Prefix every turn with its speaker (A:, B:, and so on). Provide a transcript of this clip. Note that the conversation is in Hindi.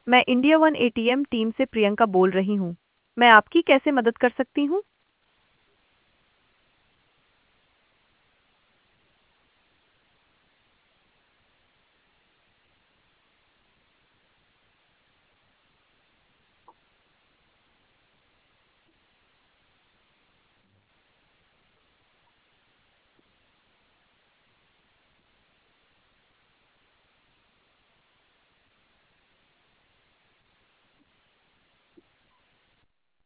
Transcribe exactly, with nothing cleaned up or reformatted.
A: मैं इंडिया वन एटीएम टीम से प्रियंका बोल रही हूँ। मैं आपकी कैसे मदद कर सकती हूँ?